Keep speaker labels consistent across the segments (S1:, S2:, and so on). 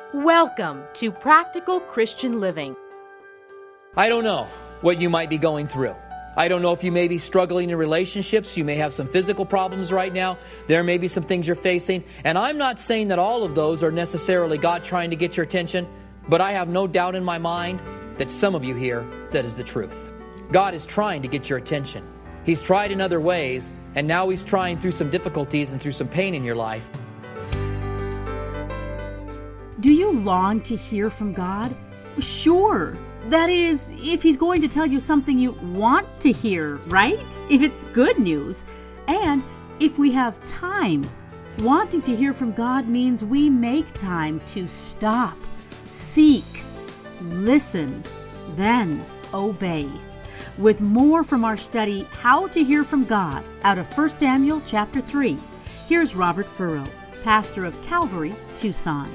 S1: Welcome to Practical Christian Living.
S2: I don't know what you might be going through. I don't know if you may be struggling in relationships. You may have some physical problems right now. There may be some things you're facing. And I'm not saying that all of those are necessarily God trying to get your attention, but I have no doubt in my mind that some of you here, that is the truth. God is trying to get your attention. He's tried in other ways, and now He's trying through some difficulties and through some pain in your life.
S3: Do you long to hear from God? Sure. That is, if He's going to tell you something you want to hear, right? If it's good news. And if we have time. Wanting to hear from God means we make time to stop, seek, listen, then obey. With more from our study, How to Hear from God, out of 1 Samuel chapter 3, here's Robert Furrow, pastor of Calvary, Tucson.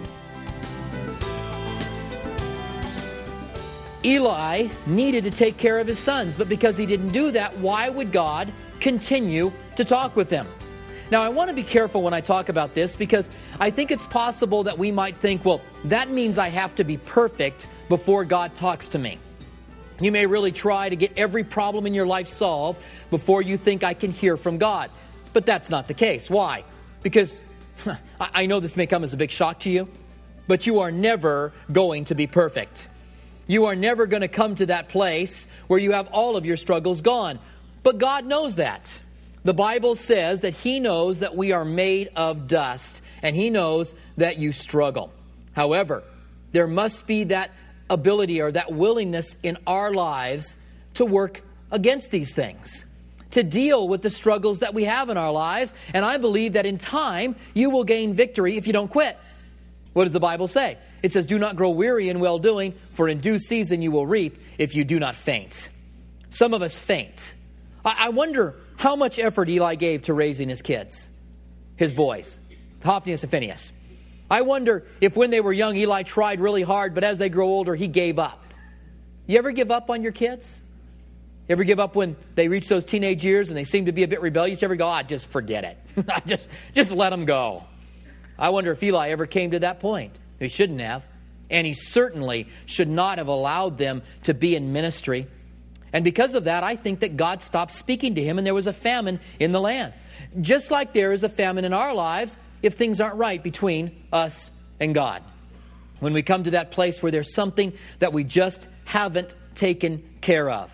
S2: Eli needed to take care of his sons, but because he didn't do that, why would God continue to talk with them? Now, I want to be careful when I talk about this because I think it's possible that we might think, well, that means I have to be perfect before God talks to me. You may really try to get every problem in your life solved before you think I can hear from God. But that's not the case. Why? Because I know this may come as a big shock to you, but you are never going to be perfect. You are never going to come to that place where you have all of your struggles gone. But God knows that. The Bible says that He knows that we are made of dust, and He knows that you struggle. However, there must be that ability or that willingness in our lives to work against these things, to deal with the struggles that we have in our lives. And I believe that in time, you will gain victory if you don't quit. What does the Bible say? It says, do not grow weary in well-doing, for in due season you will reap if you do not faint. Some of us faint. I wonder how much effort Eli gave to raising his kids, his boys, Hophnius and Phinehas. I wonder if when they were young, Eli tried really hard, but as they grow older, he gave up. You ever give up on your kids? You ever give up when they reach those teenage years and they seem to be a bit rebellious? You ever go, just forget it. just let them go. I wonder if Eli ever came to that point. He shouldn't have. And he certainly should not have allowed them to be in ministry. And because of that, I think that God stopped speaking to him and there was a famine in the land. Just like there is a famine in our lives if things aren't right between us and God. When we come to that place where there's something that we just haven't taken care of.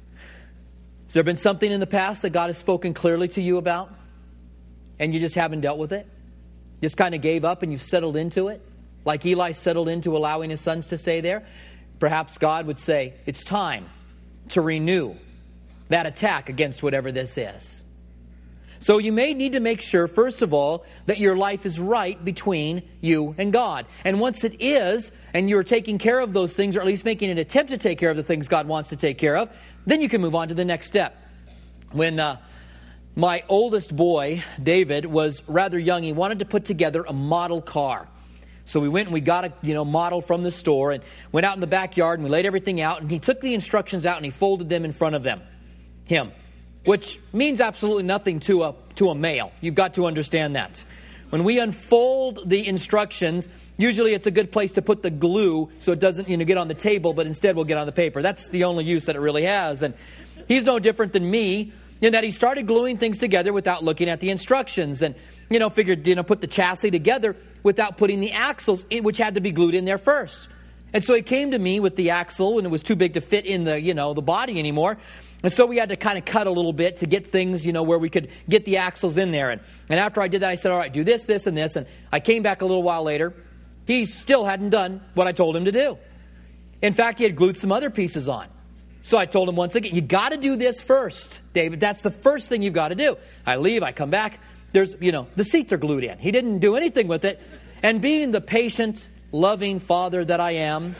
S2: Has there been something in the past that God has spoken clearly to you about and you just haven't dealt with it? Just kind of gave up and you've settled into it? Like Eli settled into allowing his sons to stay there? Perhaps God would say, it's time to renew that attack against whatever this is. So you may need to make sure, first of all, that your life is right between you and God. And once it is, and you're taking care of those things, or at least making an attempt to take care of the things God wants to take care of, then you can move on to the next step. When my oldest boy, David, was rather young, he wanted to put together a model car. So we went and we got a model from the store and went out in the backyard and we laid everything out and he took the instructions out and he folded them in front of him, which means absolutely nothing to a male. You've got to understand that. When we unfold the instructions, usually it's a good place to put the glue so it doesn't get on the table, but instead will get on the paper. That's the only use that it really has. And he's no different than me in that he started gluing things together without looking at the instructions and figured, put the chassis together without putting the axles, which had to be glued in there first. And so he came to me with the axle and it was too big to fit in the body anymore. And so we had to kind of cut a little bit to get things, where we could get the axles in there. And after I did that, I said, all right, do this, this, and this. And I came back a little while later. He still hadn't done what I told him to do. In fact, he had glued some other pieces on. So I told him once again, you got to do this first, David. That's the first thing you've got to do. I leave, I come back. There's, the seats are glued in. He didn't do anything with it. And being the patient, loving father that I am,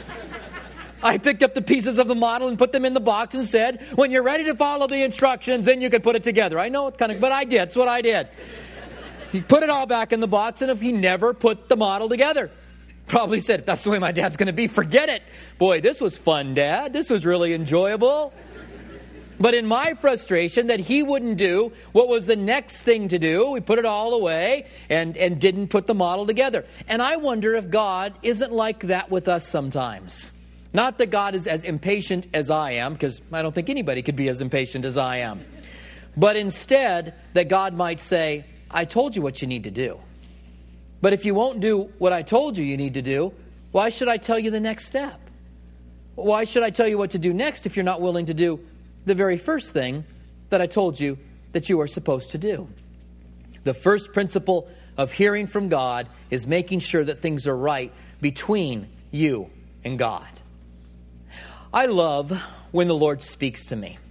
S2: I picked up the pieces of the model and put them in the box and said, when you're ready to follow the instructions, then you can put it together. I know but I did. That's what I did. He put it all back in the box, and if he never put the model together, probably said, if that's the way my dad's going to be, forget it. Boy, this was fun, Dad. This was really enjoyable. But in my frustration that he wouldn't do what was the next thing to do, we put it all away and didn't put the model together. And I wonder if God isn't like that with us sometimes. Not that God is as impatient as I am, because I don't think anybody could be as impatient as I am. But instead, that God might say, I told you what you need to do. But if you won't do what I told you need to do, why should I tell you the next step? Why should I tell you what to do next if you're not willing to do the very first thing that I told you that you are supposed to do? The first principle of hearing from God is making sure that things are right between you and God. I love when the Lord speaks to me,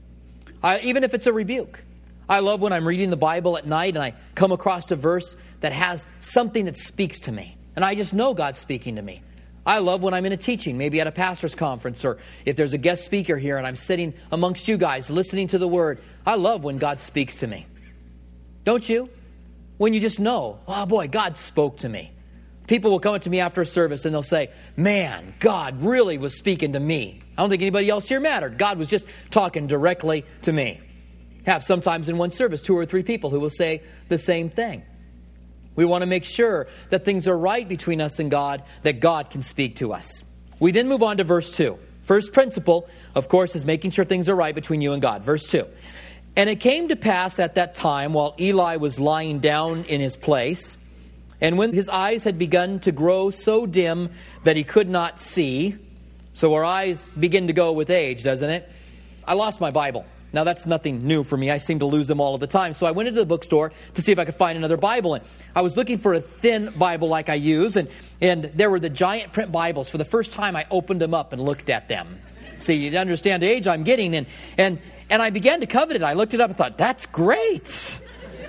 S2: even if it's a rebuke. I love when I'm reading the Bible at night and I come across a verse that has something that speaks to me, and I just know God's speaking to me. I love when I'm in a teaching, maybe at a pastor's conference, or if there's a guest speaker here and I'm sitting amongst you guys listening to the Word. I love when God speaks to me. Don't you? When you just know, oh boy, God spoke to me. People will come up to me after a service and they'll say, man, God really was speaking to me. I don't think anybody else here mattered. God was just talking directly to me. Have sometimes in one service 2 or 3 people who will say the same thing. We want to make sure that things are right between us and God, that God can speak to us. We then move on to verse 2. First principle, of course, is making sure things are right between you and God. Verse 2. And it came to pass at that time, while Eli was lying down in his place, and when his eyes had begun to grow so dim that he could not see. So our eyes begin to go with age, doesn't it? I lost my Bible. Now, that's nothing new for me. I seem to lose them all of the time. So I went into the bookstore to see if I could find another Bible. And I was looking for a thin Bible like I use. And there were the giant print Bibles. For the first time, I opened them up and looked at them. See, you understand the age I'm getting. And I began to covet it. I looked it up and thought, that's great.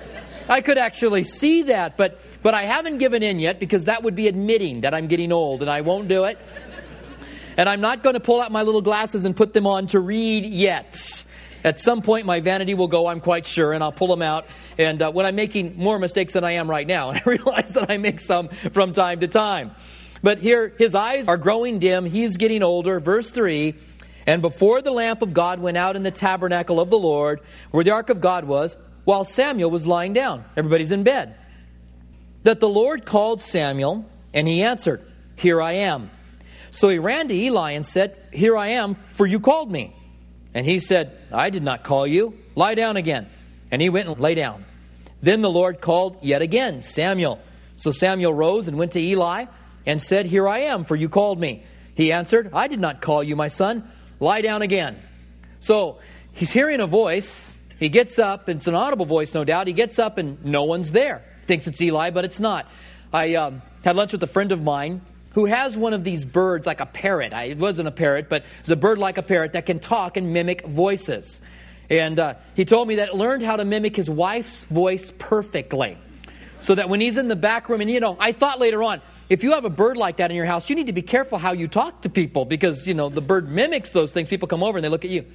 S2: I could actually see that. But I haven't given in yet, because that would be admitting that I'm getting old. And I won't do it. And I'm not going to pull out my little glasses and put them on to read yet. At some point, my vanity will go, I'm quite sure, and I'll pull them out. And when I'm making more mistakes than I am right now, and I realize that I make some from time to time. But here, his eyes are growing dim. He's getting older. Verse 3, and before the lamp of God went out in the tabernacle of the Lord, where the ark of God was, while Samuel was lying down. Everybody's in bed. That the Lord called Samuel, and he answered, here I am. So he ran to Eli and said, here I am, for you called me. And he said, I did not call you. Lie down again. And he went and lay down. Then the Lord called yet again, Samuel. So Samuel rose and went to Eli and said, here I am, for you called me. He answered, I did not call you, my son. Lie down again. So he's hearing a voice. He gets up. It's an audible voice, no doubt. He gets up and no one's there. Thinks it's Eli, but it's not. I had lunch with a friend of mine who has one of these birds like a parrot. It wasn't a parrot, but it's a bird like a parrot that can talk and mimic voices. And he told me that it learned how to mimic his wife's voice perfectly. So that when he's in the back room, and I thought later on, if you have a bird like that in your house, you need to be careful how you talk to people, because, the bird mimics those things. People come over and they look at you.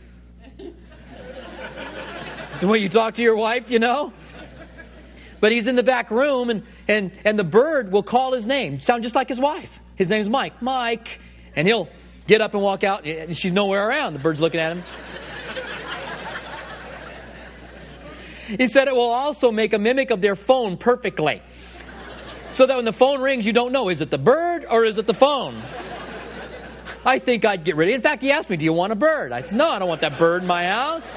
S2: The way you talk to your wife, But he's in the back room, and the bird will call his name, sound just like his wife. His name's Mike. Mike. And he'll get up and walk out, and she's nowhere around. The bird's looking at him. He said it will also make a mimic of their phone perfectly. So that when the phone rings, you don't know, is it the bird or is it the phone? I think I'd get rid of it. In fact, he asked me, do you want a bird? I said, no, I don't want that bird in my house.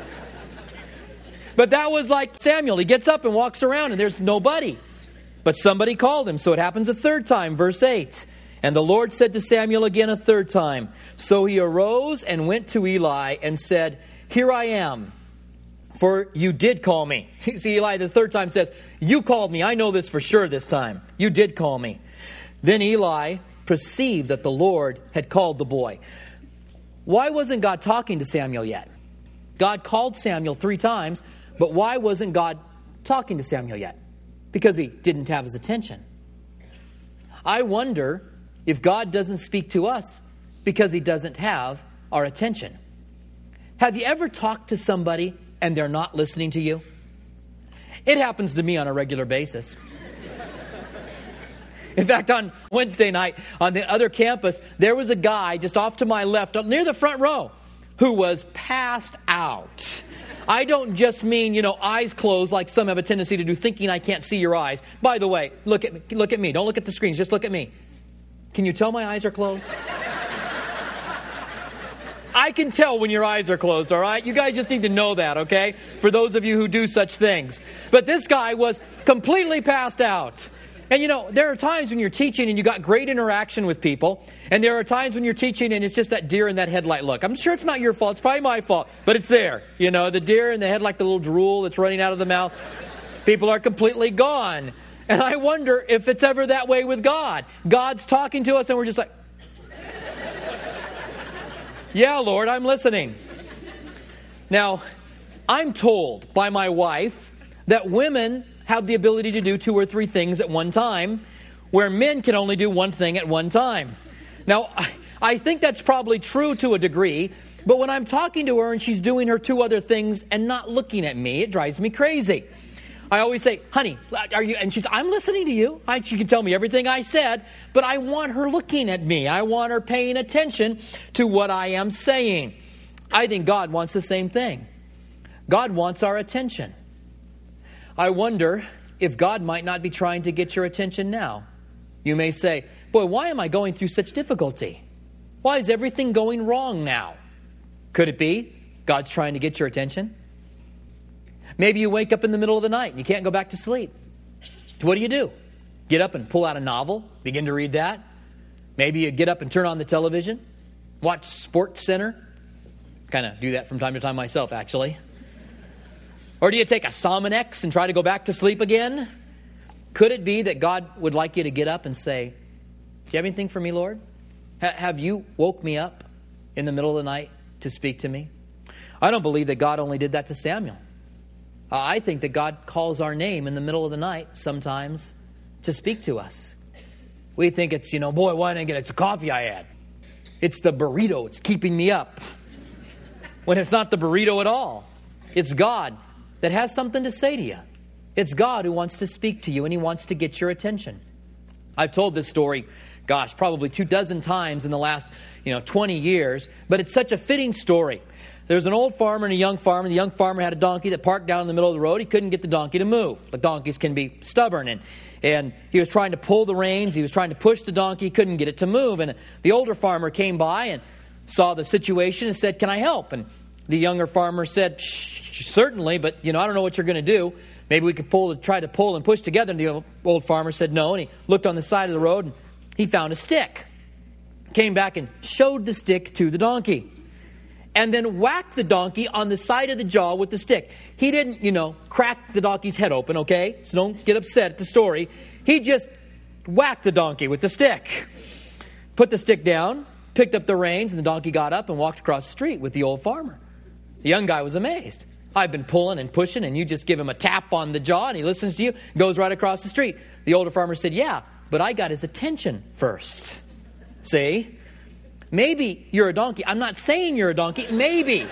S2: But that was like Samuel. He gets up and walks around and there's nobody. But somebody called him. So it happens a third time. Verse 8. And the Lord said to Samuel again a third time. So he arose and went to Eli and said, here I am, for you did call me. See, Eli the third time says, you called me. I know this for sure this time. You did call me. Then Eli perceived that the Lord had called the boy. Why wasn't God talking to Samuel yet? God called Samuel 3 times, but why wasn't God talking to Samuel yet? Because he didn't have his attention. I wonder if God doesn't speak to us because he doesn't have our attention. Have you ever talked to somebody and they're not listening to you? It happens to me on a regular basis. In fact, on Wednesday night on the other campus, there was a guy just off to my left, up near the front row, who was passed out. I don't just mean, eyes closed like some have a tendency to do, thinking I can't see your eyes. By the way, look at me. Don't look at the screens. Just look at me. Can you tell my eyes are closed? I can tell when your eyes are closed, all right? You guys just need to know that, okay? For those of you who do such things. But this guy was completely passed out. And there are times when you're teaching and you got great interaction with people. And there are times when you're teaching and it's just that deer in that headlight look. I'm sure it's not your fault. It's probably my fault. But it's there. The deer in the headlight, the little drool that's running out of the mouth. People are completely gone. And I wonder if it's ever that way with God. God's talking to us and we're just like, yeah, Lord, I'm listening. Now, I'm told by my wife that women have the ability to do 2 or 3 things at one time, where men can only do one thing at one time. Now, I think that's probably true to a degree, but when I'm talking to her and she's doing her 2 other things and not looking at me, it drives me crazy. I always say, honey, are you? And she's, I'm listening to you. She can tell me everything I said, but I want her looking at me. I want her paying attention to what I am saying. I think God wants the same thing. God wants our attention. I wonder if God might not be trying to get your attention now. You may say, boy, why am I going through such difficulty? Why is everything going wrong now? Could it be God's trying to get your attention? Maybe you wake up in the middle of the night and you can't go back to sleep. What do? Get up and pull out a novel, begin to read that. Maybe you get up and turn on the television, watch Sports Center. Kind of do that from time to time myself, actually. Or do you take a Sominex and try to go back to sleep again? Could it be that God would like you to get up and say, do you have anything for me, Lord? Have you woke me up in the middle of the night to speak to me? I don't believe that God only did that to Samuel. I think that God calls our name in the middle of the night sometimes to speak to us. We think it's, boy, why didn't I get it? It's the coffee I had. It's the burrito. It's keeping me up. When it's not the burrito at all. It's God that has something to say to you. It's God who wants to speak to you and He wants to get your attention. I've told this story, probably 24 times in the last, 20 years, but it's such a fitting story. There's an old farmer and a young farmer. The young farmer had a donkey that parked down in the middle of the road. He couldn't get the donkey to move. The donkeys can be stubborn. And he was trying to pull the reins. He was trying to push the donkey. He couldn't get it to move. And the older farmer came by and saw the situation and said, can I help? And the younger farmer said, certainly, but, I don't know what you're going to do. Maybe we could try to pull and push together. And the old farmer said no. And he looked on the side of the road and he found a stick. Came back and showed the stick to the donkey. And then whacked the donkey on the side of the jaw with the stick. He didn't, crack the donkey's head open, okay? So don't get upset at the story. He just whacked the donkey with the stick. Put the stick down, picked up the reins, and the donkey got up and walked across the street with the old farmer. The young guy was amazed. I've been pulling and pushing, and you just give him a tap on the jaw, and he listens to you, goes right across the street. The older farmer said, yeah, but I got his attention first. See? Maybe you're a donkey. I'm not saying you're a donkey. Maybe.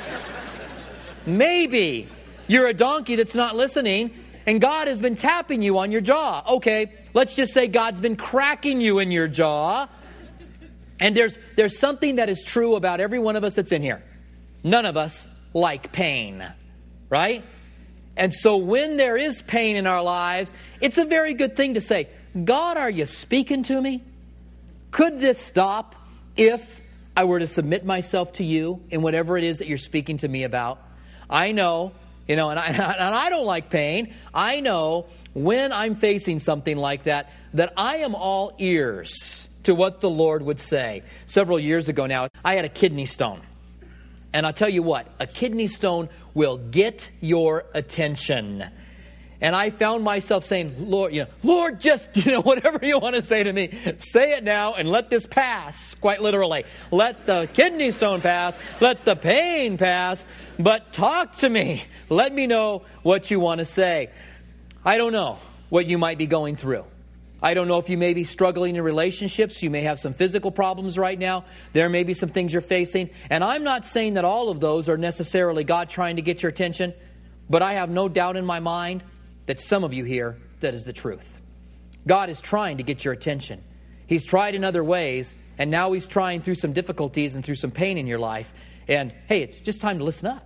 S2: Maybe you're a donkey that's not listening, and God has been tapping you on your jaw. Okay, let's just say God's been cracking you in your jaw. And there's something that is true about every one of us that's in here. None of us like pain, right? And so when there is pain in our lives, it's a very good thing to say, God, are you speaking to me? Could this stop if I were to submit myself to you in whatever it is that you're speaking to me about? I know, and I don't like pain. I know when I'm facing something like that I am all ears to what the Lord would say. Several years ago now, I had a kidney stone. And I'll tell you what, a kidney stone will get your attention. And I found myself saying, Lord, just, whatever you want to say to me, say it now and let this pass, quite literally. Let the kidney stone pass, let the pain pass, but talk to me. Let me know what you want to say. I don't know what you might be going through. I don't know if you may be struggling in relationships. You may have some physical problems right now. There may be some things you're facing. And I'm not saying that all of those are necessarily God trying to get your attention, but I have no doubt in my mind that some of you here, that is the truth. God is trying to get your attention. He's tried in other ways, and now He's trying through some difficulties and through some pain in your life. And hey, it's just time to listen up.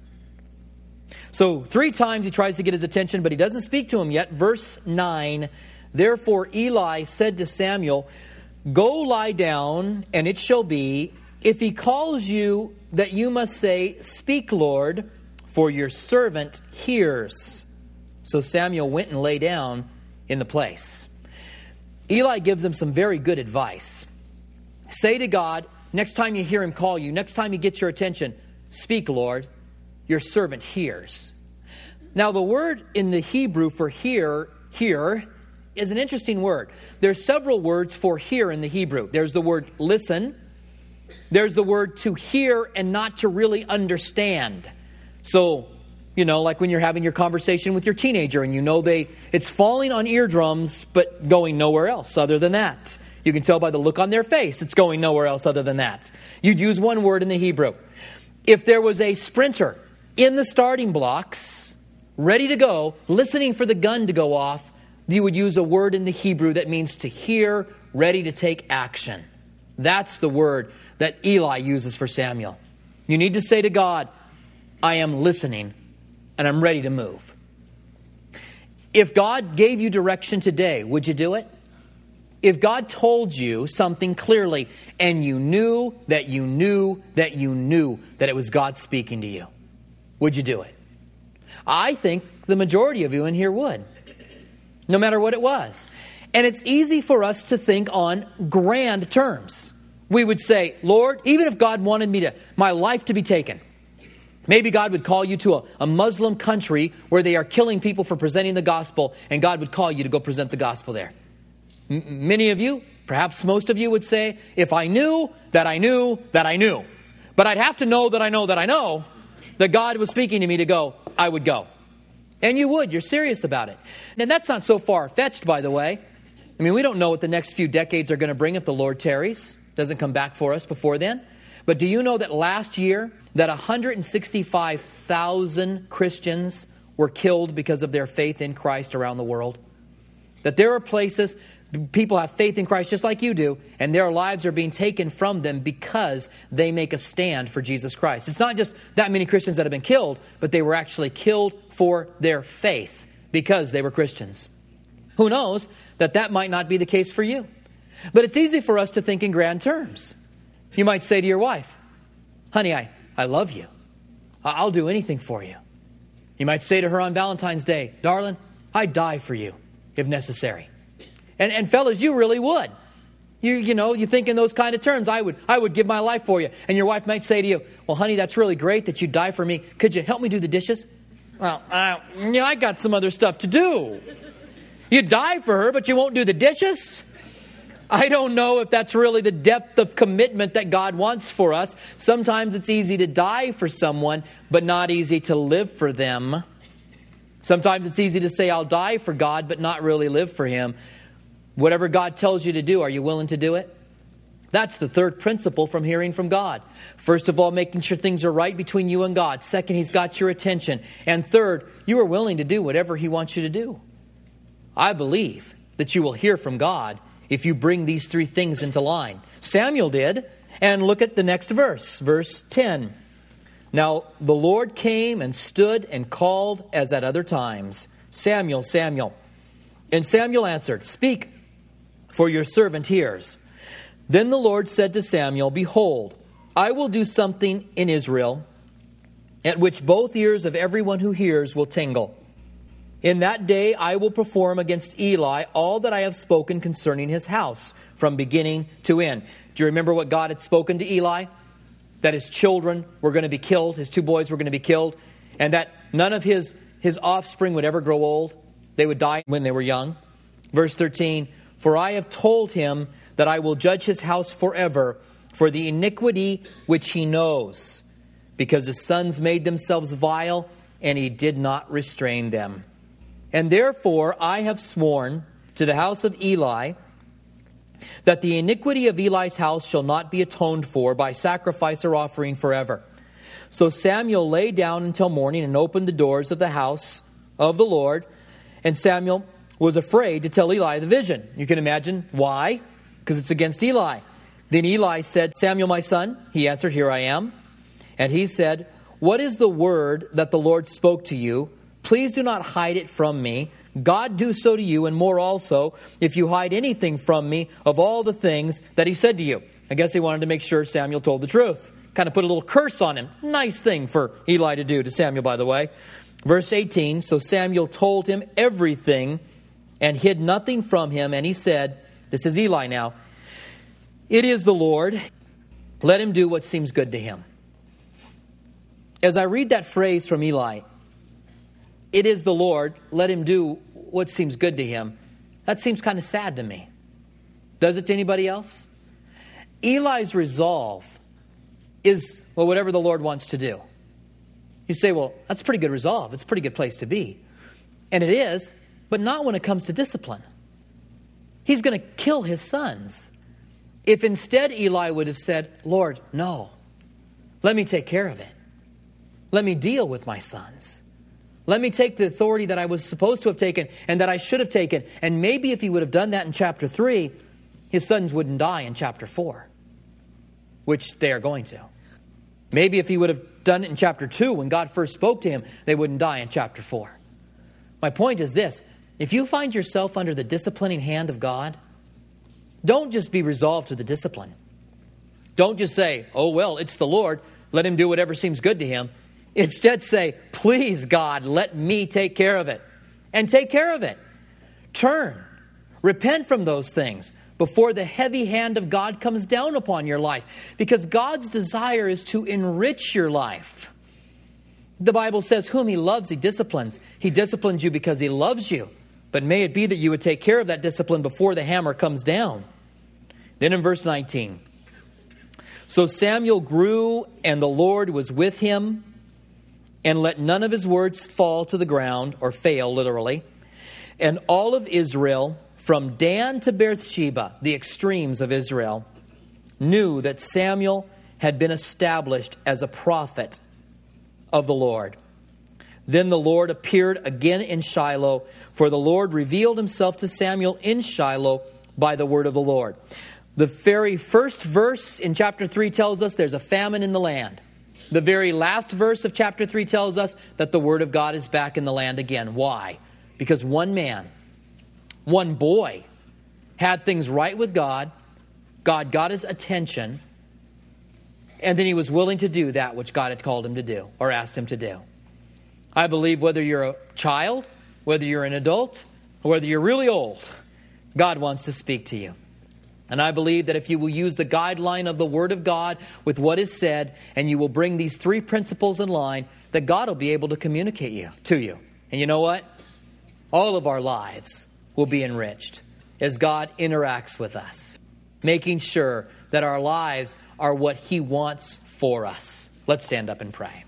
S2: So 3 times he tries to get his attention, but he doesn't speak to him yet. Verse 9, therefore Eli said to Samuel, go lie down, and it shall be, if he calls you, that you must say, speak, Lord, for your servant hears. So Samuel went and lay down in the place. Eli gives him some very good advice. Say to God, next time you hear him call you, next time he gets your attention, speak, Lord, your servant hears. Now the word in the Hebrew for hear is an interesting word. There's several words for hear in the Hebrew. There's the word listen. There's the word to hear and not to really understand. So, like when you're having your conversation with your teenager and it's falling on eardrums but going nowhere else other than that. You can tell by the look on their face it's going nowhere else other than that. You'd use one word in the Hebrew. If there was a sprinter in the starting blocks, ready to go, listening for the gun to go off, you would use a word in the Hebrew that means to hear, ready to take action. That's the word that Eli uses for Samuel. You need to say to God, I am listening and I'm ready to move. If God gave you direction today, would you do it? If God told you something clearly and you knew that it was God speaking to you, would you do it? I think the majority of you in here would, no matter what it was. And it's easy for us to think on grand terms. We would say, Lord, even if God wanted my life to be taken, maybe God would call you to a Muslim country where they are killing people for presenting the gospel, and God would call you to go present the gospel there. Many of you, perhaps most of you would say, if I knew that I knew that I knew, but I'd have to know that I know that I know that God was speaking to me to go, I would go. And you would. You're serious about it. And that's not so far-fetched, by the way. I mean, we don't know what the next few decades are going to bring if the Lord tarries, doesn't come back for us before then. But do you know that last year that 165,000 Christians were killed because of their faith in Christ around the world? That there are places people have faith in Christ just like you do, and their lives are being taken from them because they make a stand for Jesus Christ. It's not just that many Christians that have been killed, but they were actually killed for their faith because they were Christians. Who knows that might not be the case for you? But it's easy for us to think in grand terms. You might say to your wife, honey, I love you. I'll do anything for you. You might say to her on Valentine's Day, darling, I'd die for you if necessary. And fellas, you really would. You think in those kind of terms. I would give my life for you. And your wife might say to you, well, honey, that's really great that you die for me. Could you help me do the dishes? Well, I got some other stuff to do. You die for her, but you won't do the dishes? I don't know if that's really the depth of commitment that God wants for us. Sometimes it's easy to die for someone, but not easy to live for them. Sometimes it's easy to say, I'll die for God, but not really live for Him. Whatever God tells you to do, are you willing to do it? That's the third principle from hearing from God. First of all, making sure things are right between you and God. Second, He's got your attention. And third, you are willing to do whatever He wants you to do. I believe that you will hear from God if you bring these 3 things into line. Samuel did. And look at the next verse, verse 10. Now the Lord came and stood and called as at other times, Samuel, Samuel. And Samuel answered, speak, for your servant hears. Then the Lord said to Samuel, behold, I will do something in Israel at which both ears of everyone who hears will tingle. In that day I will perform against Eli all that I have spoken concerning his house from beginning to end. Do you remember what God had spoken to Eli? That his children were going to be killed, his 2 boys were going to be killed, and that none of his offspring would ever grow old. They would die when they were young. Verse 13, for I have told him that I will judge his house forever for the iniquity which he knows, because his sons made themselves vile, and he did not restrain them. And therefore I have sworn to the house of Eli that the iniquity of Eli's house shall not be atoned for by sacrifice or offering forever. So Samuel lay down until morning and opened the doors of the house of the Lord. And Samuel was afraid to tell Eli the vision. You can imagine why? Because it's against Eli. Then Eli said, Samuel, my son. He answered, here I am. And he said, "What is the word that the Lord spoke to you? Please do not hide it from me. God do so to you, and more also, if you hide anything from me of all the things that he said to you." I guess he wanted to make sure Samuel told the truth. Kind of put a little curse on him. Nice thing for Eli to do to Samuel, by the way. Verse 18, "So Samuel told him everything and hid nothing from him. And he said," this is Eli now, "It is the Lord. Let him do what seems good to him." As I read that phrase from Eli, "It is the Lord. Let him do what seems good to him," that seems kind of sad to me. Does it to anybody else? Eli's resolve is, well, whatever the Lord wants to do. You say, well, that's a pretty good resolve. It's a pretty good place to be. And it is, but not when it comes to discipline. He's going to kill his sons. If instead Eli would have said, "Lord, no, let me take care of it. Let me deal with my sons. Let me take the authority that I was supposed to have taken and that I should have taken." And maybe if he would have done that in chapter 3, his sons wouldn't die in chapter 4, which they are going to. Maybe if he would have done it in chapter 2, when God first spoke to him, they wouldn't die in chapter 4. My point is this: if you find yourself under the disciplining hand of God, don't just be resolved to the discipline. Don't just say, "Oh, well, it's the Lord. Let him do whatever seems good to him." Instead say, "Please, God, let me take care of it." And take care of it. Turn. Repent from those things before the heavy hand of God comes down upon your life. Because God's desire is to enrich your life. The Bible says, "Whom he loves, he disciplines." He disciplines you because he loves you. But may it be that you would take care of that discipline before the hammer comes down. Then in verse 19, "So Samuel grew, and the Lord was with him, and let none of his words fall to the ground," or fail, literally. "And all of Israel, from Dan to Beersheba," the extremes of Israel, "knew that Samuel had been established as a prophet of the Lord. Then the Lord appeared again in Shiloh, for the Lord revealed himself to Samuel in Shiloh by the word of the Lord." The very first verse in chapter 3 tells us there's a famine in the land. The very last verse of chapter 3 tells us that the word of God is back in the land again. Why? Because one man, one boy, had things right with God. God got his attention. And then he was willing to do that which God had called him to do or asked him to do. I believe whether you're a child, whether you're an adult, or whether you're really old, God wants to speak to you. And I believe that if you will use the guideline of the Word of God with what is said, and you will bring these 3 principles in line, that God will be able to communicate to you. And you know what? All of our lives will be enriched as God interacts with us, making sure that our lives are what he wants for us. Let's stand up and pray.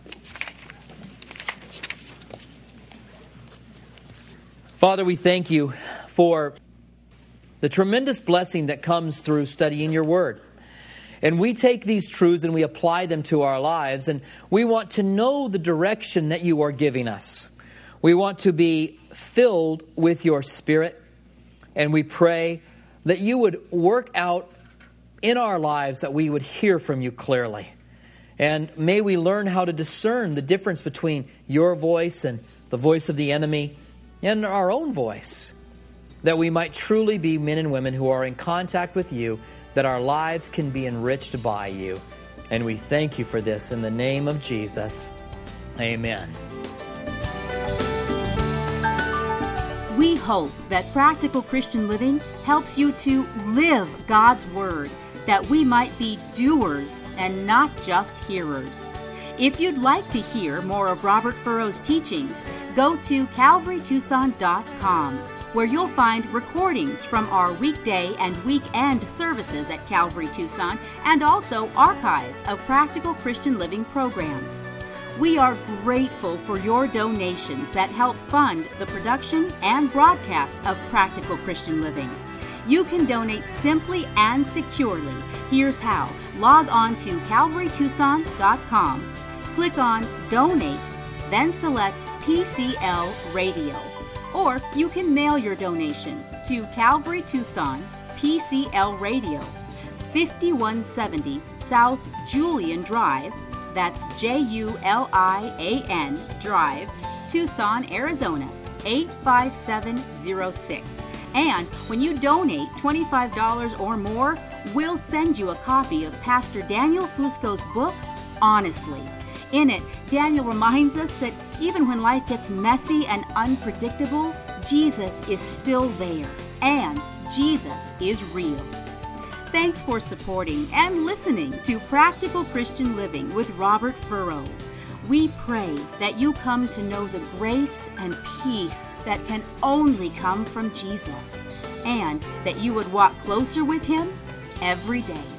S2: Father, we thank you for the tremendous blessing that comes through studying your word. And we take these truths and we apply them to our lives, and we want to know the direction that you are giving us. We want to be filled with your Spirit, and we pray that you would work out in our lives that we would hear from you clearly. And may we learn how to discern the difference between your voice and the voice of the enemy and our own voice, that we might truly be men and women who are in contact with you, that our lives can be enriched by you. And we thank you for this in the name of Jesus. Amen.
S3: We hope that Practical Christian Living helps you to live God's Word, that we might be doers and not just hearers. If you'd like to hear more of Robert Furrow's teachings, go to calvarytucson.com, where you'll find recordings from our weekday and weekend services at Calvary Tucson, and also archives of Practical Christian Living programs. We are grateful for your donations that help fund the production and broadcast of Practical Christian Living. You can donate simply and securely. Here's how. Log on to calvarytucson.com. Click on Donate, then select PCL Radio. Or you can mail your donation to Calvary Tucson, PCL Radio, 5170 South Julian Drive. That's Julian Drive, Tucson, Arizona, 85706. And when you donate $25 or more, we'll send you a copy of Pastor Daniel Fusco's book, Honestly. In it, Daniel reminds us that even when life gets messy and unpredictable, Jesus is still there, and Jesus is real. Thanks for supporting and listening to Practical Christian Living with Robert Furrow. We pray that you come to know the grace and peace that can only come from Jesus, and that you would walk closer with Him every day.